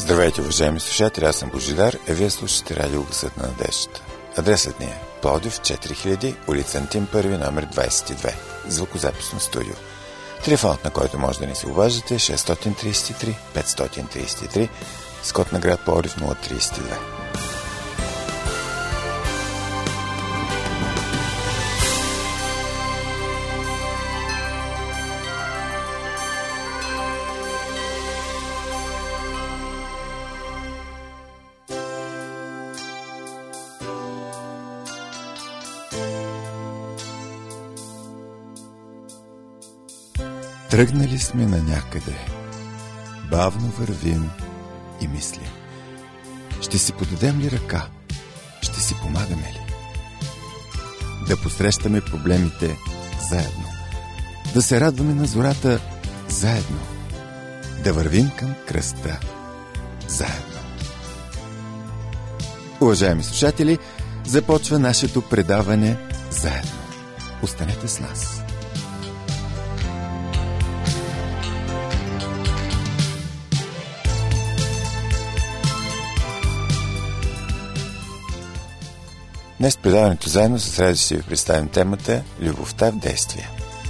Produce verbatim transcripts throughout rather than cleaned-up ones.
Здравейте, уважаеми слушатели, аз съм Божидар, а вие слушате радио Гласът на надеждата. Адресът ни е Пловдив, четири хиляди, улица Антим първи, номер двадесет и две, звукозаписно студио. Телефонът, на който може да ни се обаждате, е шест три три пет три три, с код на град Пловдив нула три две. Тръгнали сме на някъде, бавно вървим и мислим. Ще си подадем ли ръка? Ще си помагаме ли? Да посрещаме проблемите заедно. Да се радваме на зората заедно. Да вървим към кръста заедно. Уважаеми слушатели, започва нашето предаване заедно. Останете с нас. Днес предаването заедно с радост ще ви представим темата «Любовта в действие».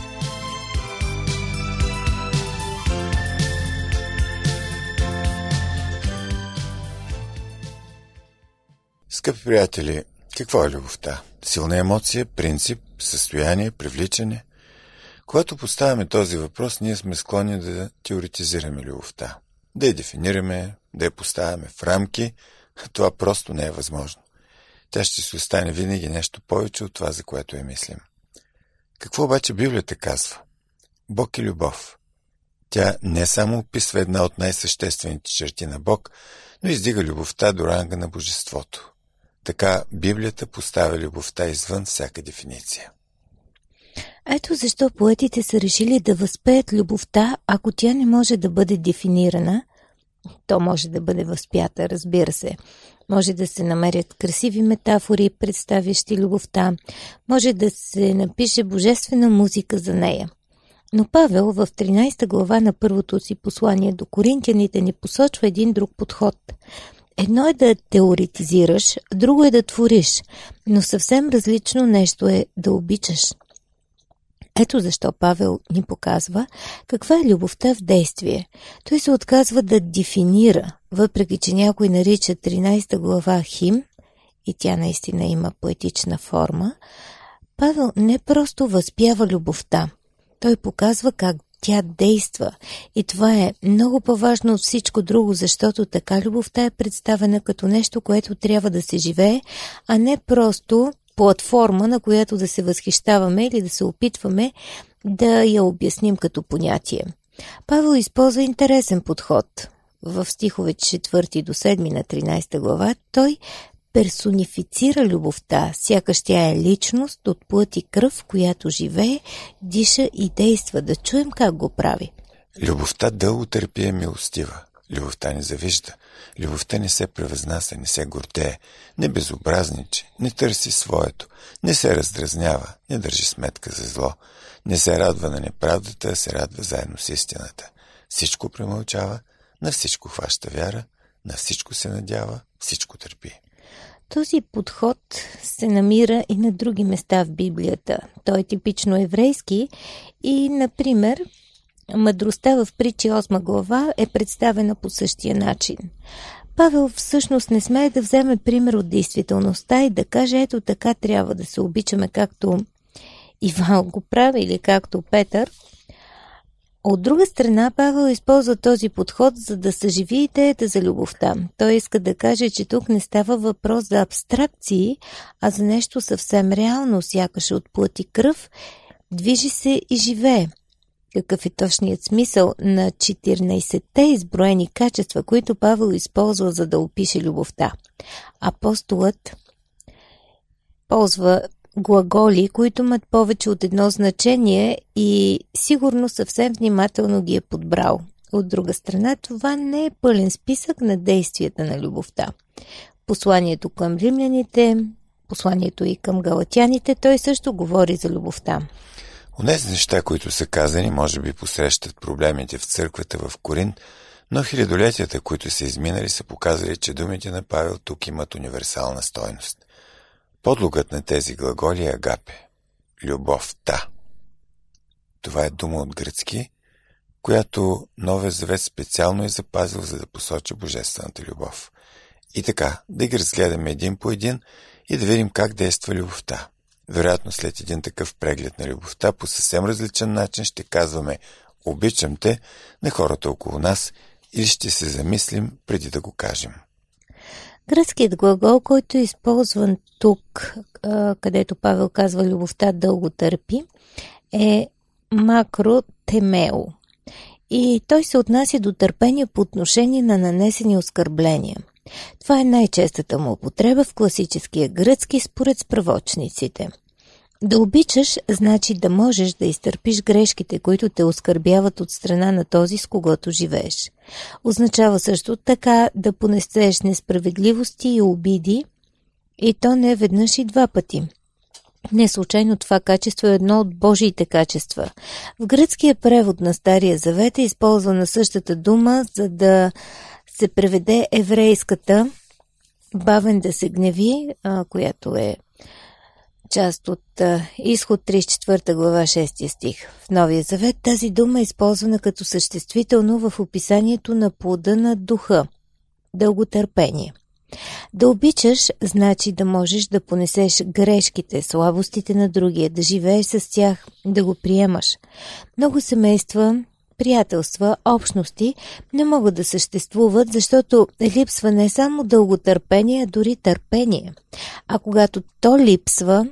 Скъпи приятели, какво е любовта? Силна емоция, принцип, състояние, привличане? Когато поставяме този въпрос, ние сме склонни да теоретизираме любовта. Да я дефинираме, да я поставяме в рамки, това просто не е възможно. Тя ще си остане винаги нещо повече от това, за което я мислим. Какво обаче Библията казва? Бог е любов. Тя не само описва една от най-съществените черти на Бог, но издига любовта до ранга на божеството. Така Библията поставя любовта извън всяка дефиниция. Ето защо поетите са решили да възпеят любовта, ако тя не може да бъде дефинирана. То може да бъде възпята, разбира се. Може да се намерят красиви метафори, представящи любовта. Може да се напише божествена музика за нея. Но Павел в тринадесета глава на първото си послание до коринтяните ни посочва един друг подход. Едно е да теоретизираш, друго е да твориш, но съвсем различно нещо е да обичаш. Ето защо Павел ни показва каква е любовта в действие. Той се отказва да дефинира, въпреки че някой нарича тринадесета глава хим, и тя наистина има поетична форма. Павел не просто възпява любовта, той показва как тя действа. И това е много по-важно от всичко друго, защото така любовта е представена като нещо, което трябва да се живее, а не просто платформа, на която да се възхищаваме или да се опитваме да я обясним като понятие. Павел използва интересен подход. В стихове четвърти до седми на тринадесета глава той персонифицира любовта, сякаш тя е личност от плът и кръв, която живее, диша и действа. Да чуем как го прави. Любовта дълго търпи е милостива. Любовта не завижда. Любовта не се превъзнася, не се гордее, не безобразничи, не търси своето, не се раздразнява, не държи сметка за зло, не се радва на неправдата, а се радва заедно с истината. Всичко премълчава, на всичко хваща вяра, на всичко се надява, всичко търпи. Този подход се намира и на други места в Библията. Той е типично еврейски и, например, мъдростта в Притчи осма глава е представена по същия начин. Павел всъщност не смее да вземе пример от действителността и да каже, ето така трябва да се обичаме, както Иван го прави или както Петър. От друга страна, Павел използва този подход, за да съживи идеята за любовта. Той иска да каже, че тук не става въпрос за абстракции, а за нещо съвсем реално, сякаш от плът и кръв, движи се и живее. Какъв е точният смисъл на четиринадесетте изброени качества, които Павел използва, за да опише любовта? Апостолът ползва глаголи, които имат повече от едно значение и сигурно съвсем внимателно ги е подбрал. От друга страна, това не е пълен списък на действията на любовта. Посланието към римляните, посланието и към галатяните, той също говори за любовта. Онези неща, които са казани, може би посрещат проблемите в църквата в Коринт, Но хилядолетията, които са изминали, са показали, че думите на Павел тук имат универсална стойност. Подлогът на тези глаголи е агапе – любовта. Това е дума от гръцки, която Новия Завет специално е запазил, за да посочи божествената любов. И така, да ги разгледаме един по един и да видим как действа любовта. Вероятно след един такъв преглед на любовта по съвсем различен начин ще казваме «обичам те» на хората около нас или ще се замислим преди да го кажем. Гръцкият глагол, който е използван тук, където Павел казва любовта дълго търпи, е макротемео. И той се отнася до търпение по отношение на нанесени оскърбления. Това е най-честата му употреба в класическия гръцки според справочниците. Да обичаш значи да можеш да изтърпиш грешките, които те оскърбяват от страна на този, с когото живееш. Означава също така да понесеш несправедливости и обиди, и то не веднъж и два пъти. Не случайно това качество е едно от Божиите качества. В гръцкия превод на Стария Завет е използвана същата дума, за да се преведе еврейската бавен да се гневи, която е част от Изход тридесет и четвърта глава шести стих. В Новия Завет тази дума е използвана като съществително в описанието на плода на духа – дълготърпение. Да обичаш значи да можеш да понесеш грешките, слабостите на другия, да живееш с тях, да го приемаш. Много семейства, приятелства, общности не могат да съществуват, защото липсва не само дълготърпение, а дори търпение. А когато то липсва,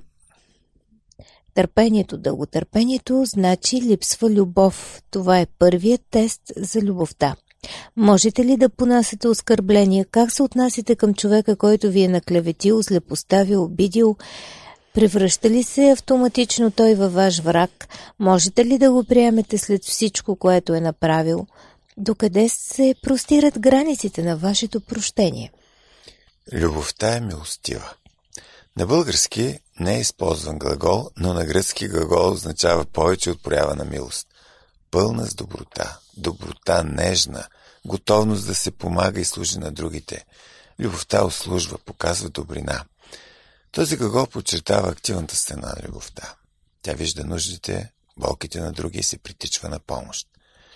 търпението, дълготърпението, значи липсва любов. Това е първият тест за любовта. Можете ли да понасяте оскърбления? Как се отнасяте към човека, който ви е наклеветил, злепоставил, обидил? Превръща ли се автоматично той във ваш враг? Можете ли да го приемете след всичко, което е направил? Докъде се простират границите на вашето прощение? Любовта е милостива. На български не е използван глагол, но на гръцки глагол означава повече от проява на милост. Пълна с доброта, доброта нежна, готовност да се помага и служи на другите. Любовта услужва, показва добрина. Този глагол подчертава активната страна на любовта. Тя вижда нуждите, болките на други и се притичва на помощ.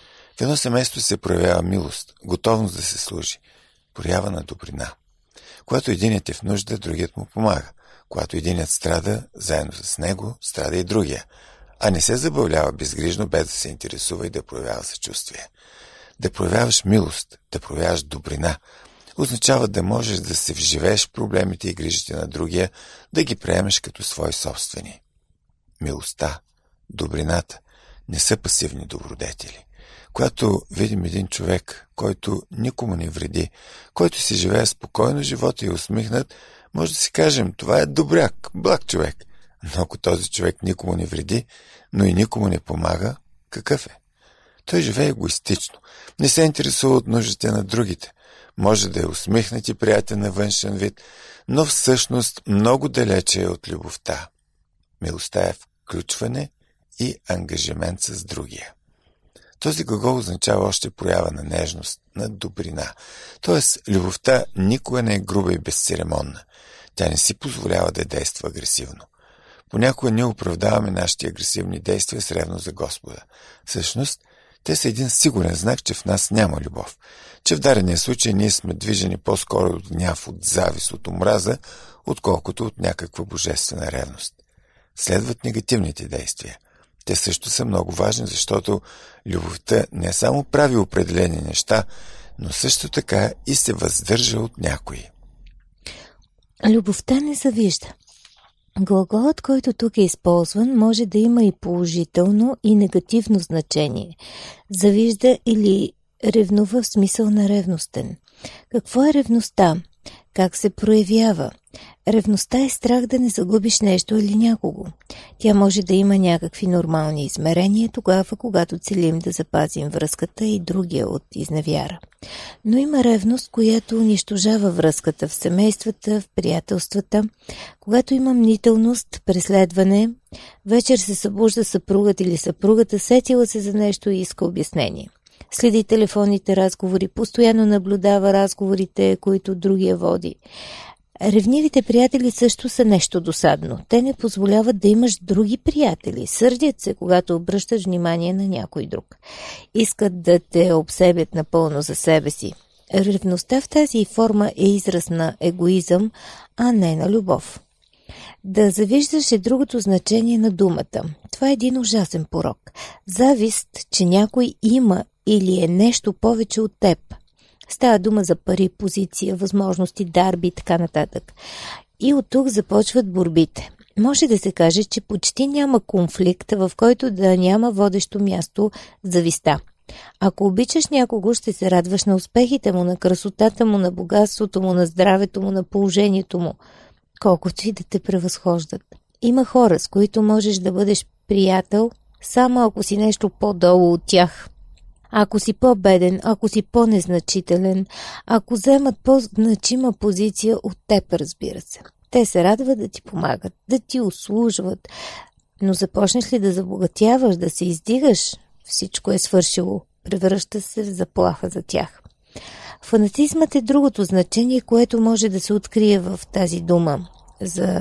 В едно семейство се проявява милост, готовност да се служи, проява на добрина. Когато единият е в нужда, другият му помага. Когато единият страда, заедно с него страда и другия, а не се забавлява безгрижно, без да се интересува и да проявява съчувствие. Да проявяваш милост, да проявяваш добрина, означава да можеш да се вживееш в проблемите и грижите на другия, да ги приемеш като свои собствени. Милостта, добрината не са пасивни добродетели. Когато видим един човек, който никому не вреди, който си живее спокойно живота и усмихнат, може да си кажем, това е добряк, благ човек. Но ако този човек никому не вреди, но и никому не помага, какъв е? Той живее егоистично, не се интересува от нуждите на другите. Може да е усмихнат и приятен на външен вид, но всъщност много далече е от любовта. Милостта е включване и ангажимент с другия. Този глагол означава още проява на нежност, на добрина. Тоест, любовта никога не е груба и безцеремонна. Тя не си позволява да действа агресивно. Понякога ние оправдаваме нашите агресивни действия с ревност за Господа. Всъщност, те са един сигурен знак, че в нас няма любов. Че в дадения случай ние сме движени по-скоро от гняв, от завист, от омраза, отколкото от някаква божествена ревност. Следват негативните действия. Те също са много важни, защото любовта не само прави определени неща, но също така и се въздържа от някои. Любовта не завижда. Глаголът, който тук е използван, може да има и положително и негативно значение. Завижда или ревнува в смисъл на ревностен. Какво е ревността? Как се проявява? Ревността е страх да не загубиш нещо или някого. Тя може да има някакви нормални измерения, тогава, когато целим да запазим връзката и другия от изневяра. Но има ревност, която унищожава връзката в семействата, в приятелствата. Когато има мнителност, преследване, вечер се събужда съпругът или съпругата, сетила се за нещо и иска обяснение. Следи телефонните разговори, постоянно наблюдава разговорите, които другия води. Ревнивите приятели също са нещо досадно. Те не позволяват да имаш други приятели. Сърдят се, когато обръщаш внимание на някой друг. Искат да те обсебят напълно за себе си. Ревността в тази форма е израз на егоизъм, а не на любов. Да завиждаш е другото значение на думата. Това е един ужасен порок. Завист, че някой има или е нещо повече от теб. Става дума за пари, позиция, възможности, дарби и така нататък. И от тук започват борбите. Може да се каже, че почти няма конфликт, в който да няма водещо място зависта. Ако обичаш някого, ще се радваш на успехите му, на красотата му, на богатството му, на здравето му, на положението му, колкото и да те превъзхождат. Има хора, с които можеш да бъдеш приятел, само ако си нещо по-долу от тях. Ако си по-беден, ако си по-незначителен, ако вземат по-значима позиция от теб, разбира се. Те се радват да ти помагат, да ти услужват, но започнеш ли да забогатяваш, да се издигаш, всичко е свършило, превръща се в заплаха за тях. Фанатизмът е другото значение, което може да се открие в тази дума за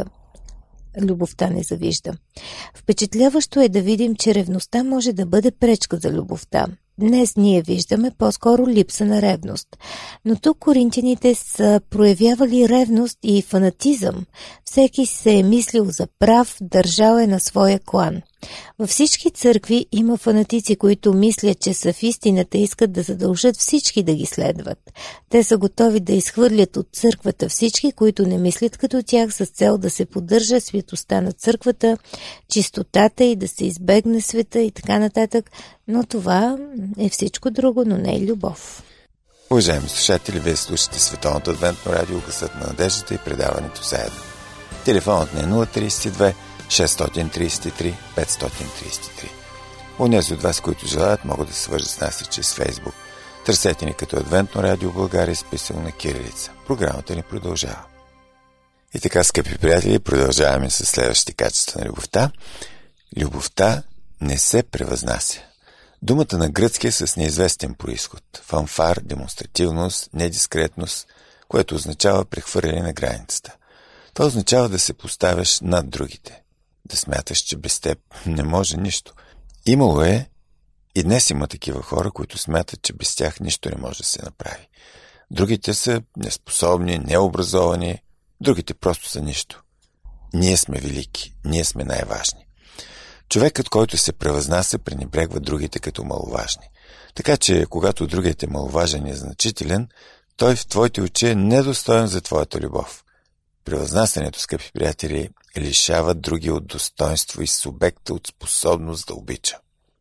любовта не завижда. Впечатляващо е да видим, че ревността може да бъде пречка за любовта. Днес ние виждаме по-скоро липса на ревност. Но тук коринтяните са проявявали ревност и фанатизъм. Всеки се е мислил за прав, държал е на своя клан. Във всички църкви има фанатици, които мислят, че са в истината и искат да задължат всички да ги следват. Те са готови да изхвърлят от църквата всички, които не мислят като тях, с цел да се поддържа светостта на църквата, чистотата и да се избегне света и така нататък. Но това е всичко друго, но не е любов. Уважаеми слушатели, вие слушате Световното адвентно радио, Гласът на надеждата и предаването заедно. Телефонът ни е нула три две шестстотин тридесет и три петстотин тридесет и три. Онези от вас, които желаят, могат да се свържат с нас и чрез Фейсбук. Търсете ни като Адвентно радио България, изписано на кирилица. Програмата ни продължава. И така, скъпи приятели, продължаваме с следващите качества на любовта. Любовта не се превъзнася. Думата на гръцки е с неизвестен происход. Фанфар, демонстративност, недискретност, което означава прехвърляне на границата. Това означава да се поставяш над другите. Да смяташ, че без теб не може нищо. Имало е и днес има такива хора, които смятат, че без тях нищо не може да се направи. Другите са неспособни, необразовани, другите просто са нищо. Ние сме велики, ние сме най-важни. Човекът, който се превъзнася, пренебрегва другите като маловажни. Така че, когато другият е маловажен и значителен, той в твоите очи е недостоен за твоята любов. Превъзнасянето, скъпи приятели, лишава други от достоинство и субекта от способност да обича.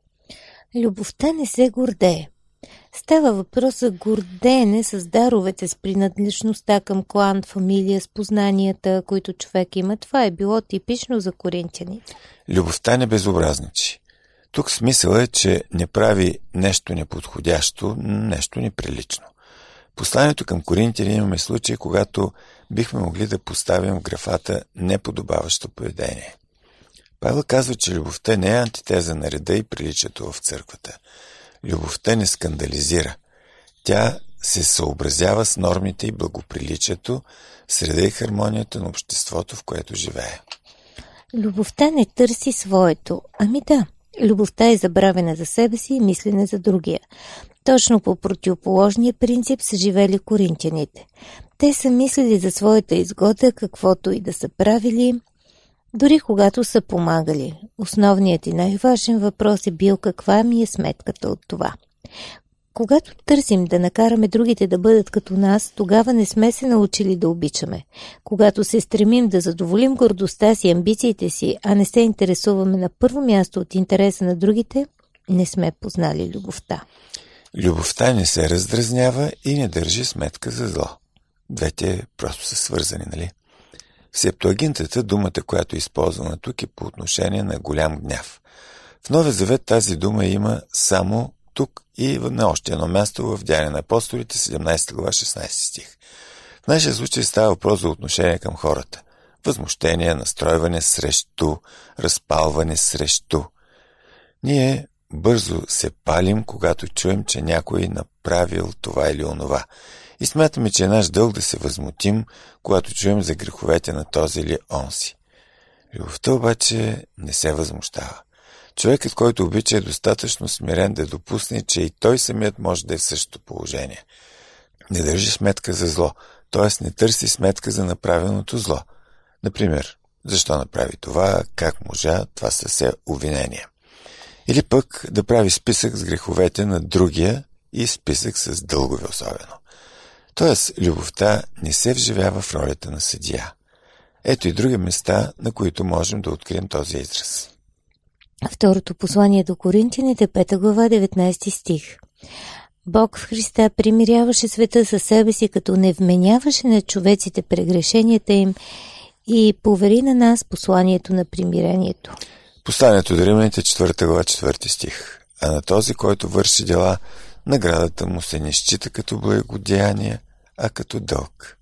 Любовта не се гордее. Става въпрос за гордеене с даровете, с принадлежността към клан, фамилия, с познанията, които човек има. Това е било типично за коринтяните. Любовта не безобразничи. Тук смисъл е, че не прави нещо неподходящо, нещо неприлично. Посланието към коринтяни имаме случай, когато бихме могли да поставим в графата неподобаващо поведение. Павел казва, че любовта не е антитеза на реда и приличието в църквата. Любовта не скандализира. Тя се съобразява с нормите и благоприличието, среда и хармонията на обществото, в което живее. Любовта не търси своето. Ами да, любовта е забравена за себе си и мислене за другия. Точно по противоположния принцип са живели коринтяните. Те са мислили за своята изгода, каквото и да са правили, дори когато са помагали. Основният и най-важен въпрос е бил каква ми е сметката от това. Когато търсим да накараме другите да бъдат като нас, тогава не сме се научили да обичаме. Когато се стремим да задоволим гордостта си, амбициите си, а не се интересуваме на първо място от интереса на другите, не сме познали любовта. Любовта не се раздразнява и не държи сметка за зло. Двете просто са свързани, нали? В Септуагинтата думата, която е използвана тук, е по отношение на голям гняв. В Новия Завет тази дума има само тук и на още едно място в Деяния на апостолите, седемнадесета глава, шестнадесети стих. В нашия случай става въпрос за отношение към хората. Възмущение, настройване срещу, разпалване срещу. Ние, бързо се палим, когато чуем, че някой направил това или онова. И смятаме, че е наш дълг да се възмутим, когато чуем за греховете на този или онси. Любовта обаче не се възмущава. Човекът, който обича, е достатъчно смирен да допусне, че и той самият може да е в същото положение. Не държи сметка за зло, т.е. не търси сметка за направеното зло. Например, защо направи това, как можа, това са все обвинения. Или пък да прави списък с греховете на другия и списък с дългове особено. Тоест, любовта не се вживява в ролята на съдия. Ето и други места, на които можем да открием този израз. Второто послание до Коринтяните, пета глава, деветнайсети стих. Бог в Христа примиряваше света със себе си, като не вменяваше на човеците прегрешенията им и повери на нас посланието на примирението. Посланието до Римляните, четвърта глава, четвърти стих. А на този, който върши дела, наградата му се не счита като благодеяние, а като дълг.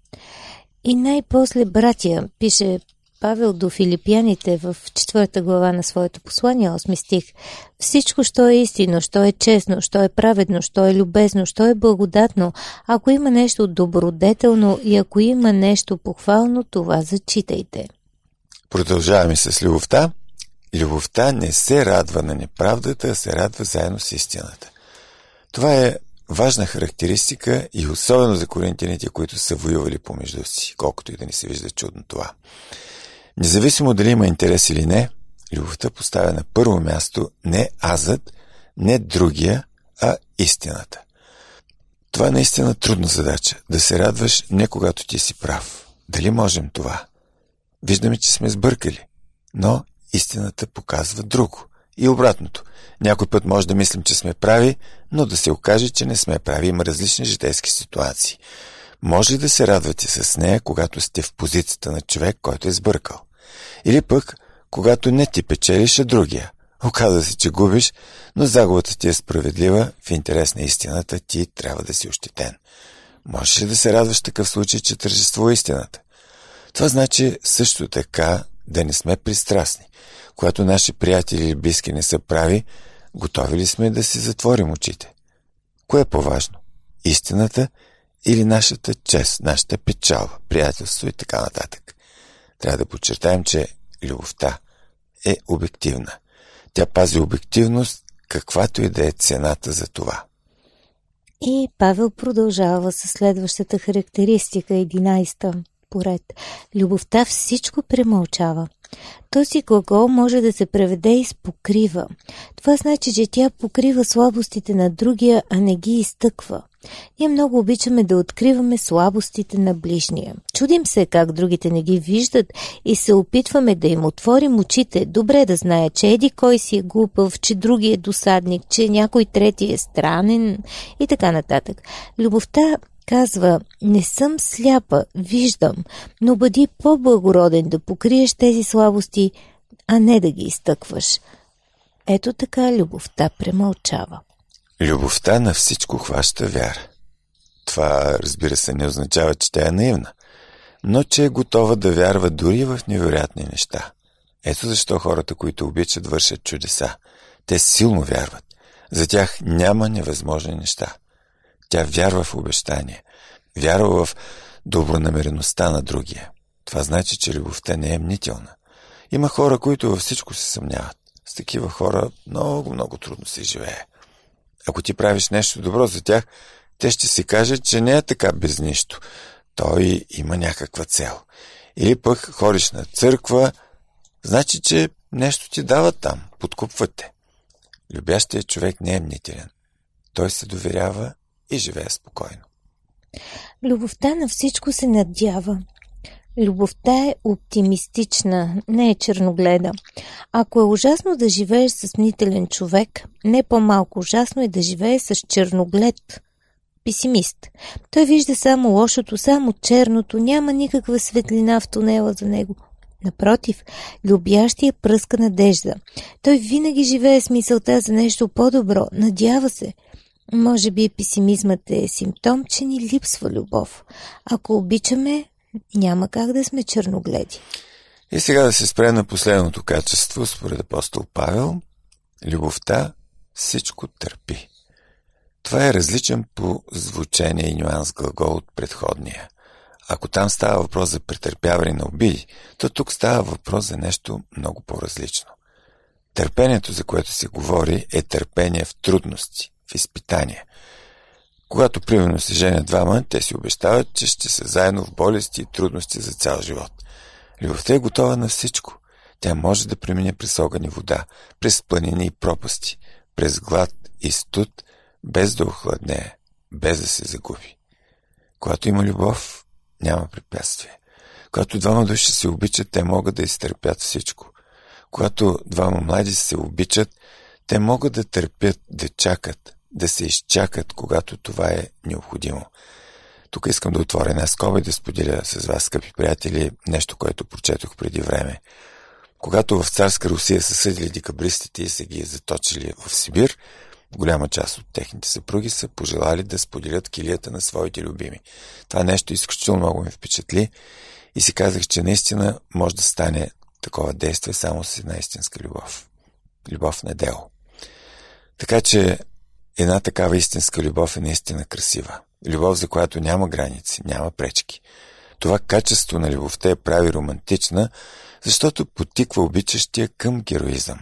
И най-после, братя, пише Павел до филипяните в четвърта глава на своето послание, осми стих. Всичко, що е истинно, що е честно, що е праведно, що е любезно, що е благодатно, ако има нещо добродетелно и ако има нещо похвално, това зачитайте. Продължаваме с любовта. Любовта не се радва на неправдата, а се радва заедно с истината. Това е важна характеристика и особено за коринтяните, които са воювали помежду си, колкото и да ни се вижда чудно това. Независимо дали има интерес или не, любовта поставя на първо място не азът, не другия, а истината. Това е наистина трудна задача, да се радваш не когато ти си прав. Дали можем това? Виждаме, че сме сбъркали, но истината показва друго. И обратното. Някой път може да мислим, че сме прави, но да се окаже, че не сме прави. Има различни житейски ситуации. Може ли да се радвате с нея, когато сте в позицията на човек, който е сбъркал? Или пък, когато не ти печелиш, а другия. Оказва се, че губиш, но загубата ти е справедлива, в интерес на истината ти трябва да си ощетен. Можеш ли да се радваш в такъв случай, че тържествува истината? Това значи също така да не сме пристрастни. Когато наши приятели или близки не са прави, готови ли сме да си затворим очите? Кое е по-важно? Истината или нашата чест, нашата печалба, приятелство и така нататък? Трябва да подчертаем, че любовта е обективна. Тя пази обективност, каквато и да е цената за това. И Павел продължава със следващата характеристика, единайсета поред. Любовта всичко премълчава. Този глагол може да се преведе и с покрива. Това значи, че тя покрива слабостите на другия, а не ги изтъква. Ние много обичаме да откриваме слабостите на ближния. Чудим се как другите не ги виждат и се опитваме да им отворим очите, добре да знае, че еди кой си е глупав, че други е досадник, че някой трети е странен и така нататък. Любовта казва, не съм сляпа, виждам, но бъди по-благороден да покриеш тези слабости, а не да ги изтъкваш. Ето така любовта премълчава. Любовта на всичко хваща вяра. Това, разбира се, не означава, че тя е наивна, но че е готова да вярва дори в невероятни неща. Ето защо хората, които обичат, вършат чудеса. Те силно вярват. За тях няма невъзможни неща. Тя вярва в обещание, вярва в добронамереността на другия. Това значи, че любовта не е мнителна. Има хора, които във всичко се съмняват. С такива хора много, много трудно се живее. Ако ти правиш нещо добро за тях, те ще си кажат, че не е така без нищо. Той има някаква цел. Или пък ходиш на църква, значи, че нещо ти дават там, подкупват те. Любящият човек не е мнителен. Той се доверява и живее спокойно. Любовта на всичко се надява. Любовта е оптимистична, не е черногледа. Ако е ужасно да живееш с мнителен човек, не по-малко ужасно е да живееш с черноглед, песимист. Той вижда само лошото, само черното, няма никаква светлина в тунела за него. Напротив, любящия пръска надежда. Той винаги живее с мисълта за нещо по-добро, надява се. Може би песимизмът е симптом, че ни липсва любов. Ако обичаме, няма как да сме черногледи. И сега да се спре на последното качество, според апостол Павел. Любовта всичко търпи. Това е различен по звучение и нюанс глагол от предходния. Ако там става въпрос за претърпяване на обиди, то тук става въпрос за нещо много по-различно. Търпението, за което се говори, е търпение в трудности, в изпитания. Когато примерно се женят двама, те си обещават, че ще са заедно в болести и трудности за цял живот. Любовта е готова на всичко. Тя може да премине през огън и вода, през планини и пропасти, през глад и студ, без да охладнее, без да се загуби. Когато има любов, няма препятствие. Когато двама души се обичат, те могат да изтърпят всичко. Когато двама млади се обичат, те могат да търпят, да чакат, да се изчакат, когато това е необходимо. Тук искам да отворя една скоба и да споделя с вас, скъпи приятели, нещо, което прочетох преди време. Когато в царска Русия са съдили декабристите и са ги заточили в Сибир, голяма част от техните съпруги са пожелали да споделят килията на своите любими. Това нещо изключително много ме впечатли и си казах, че наистина може да стане такова действие само с една истинска любов. Любов на дело. Така че една такава истинска любов е наистина красива. Любов, за която няма граници, няма пречки. Това качество на любовта я прави романтична, защото потиква обичащия към героизъм.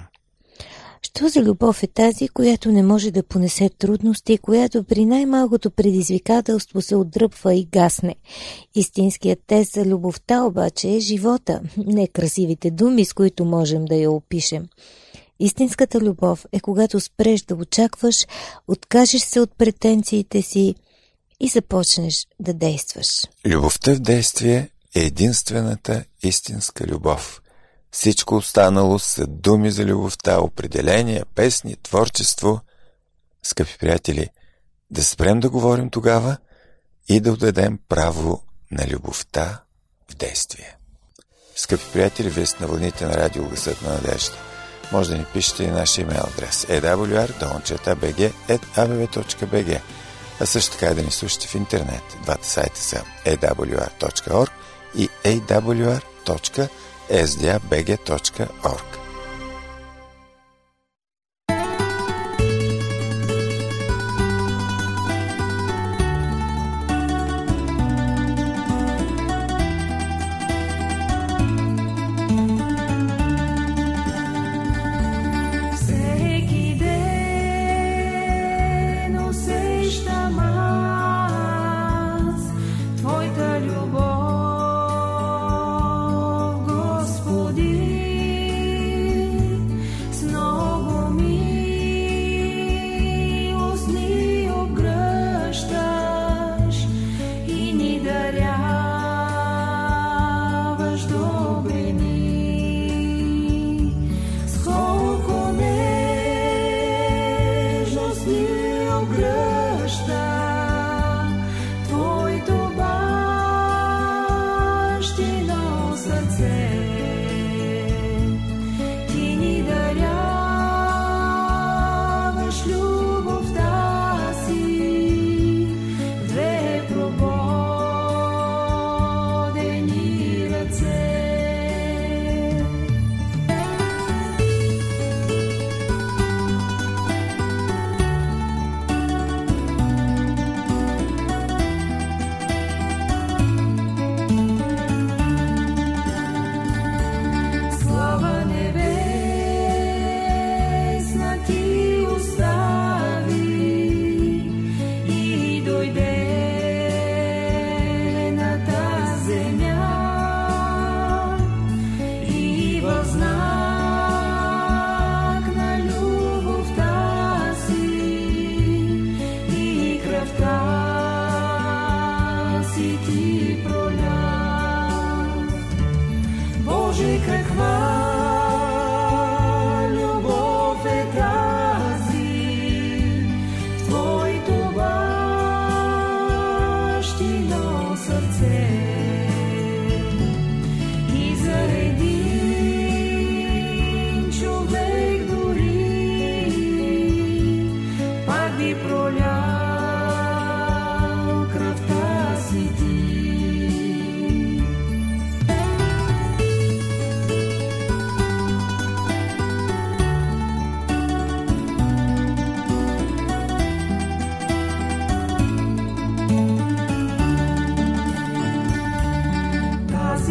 Що за любов е тази, която не може да понесе трудности, която при най-малкото предизвикателство се отдръпва и гасне? Истинският тест за любовта обаче е живота, не красивите думи, с които можем да я опишем. Истинската любов е когато спреш да очакваш, откажеш се от претенциите си и започнеш да действаш. Любовта в действие е единствената истинска любов. Всичко останало са думи за любовта, определения, песни, творчество. Скъпи приятели, да спрем да говорим тогава и да отдадем право на любовта в действие. Скъпи приятели, вие сте на вълните на радио Гласът на надежда. Може да ни пишете и нашия имейл адрес е дабъл ю ар долна би джи ет а би ви точка би джи, а също така да ни слушате в интернет. Двата сайта са ей дабъл ю ар точка орг и ей дабъл ю ар точка ес ди ей би джи точка орг.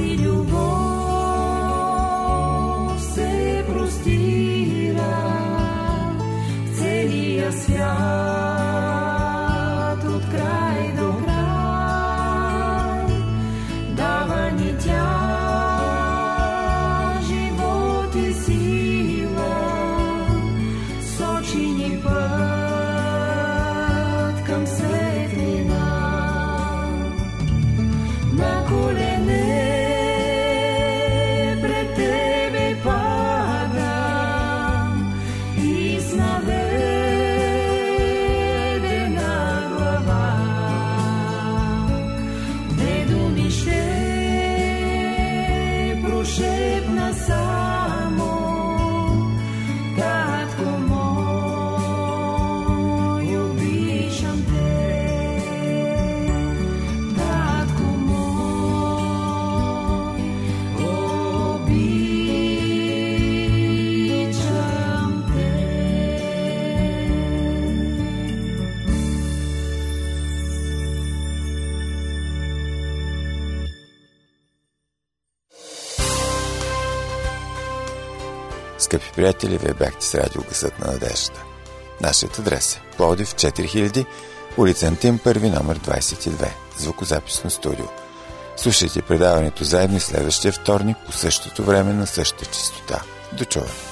Тази любов се простира в целия свят от край до край. Дава ни тя живот и сила, сочи ни път към светлина. На колене пред тебе падам и с наведена глава две думи ще прошепна само: татко мой, обичам те. Татко мой, обичам те. Скъпи приятели, вие бяхте с радио Гласът на надеждата. Нашият адрес е Пловдив четири хиляди, улица Антим първи, номер двадесет и две, звукозаписно студио. Слушайте предаването заедно следващия вторник по същото време на същата честота. До чуване!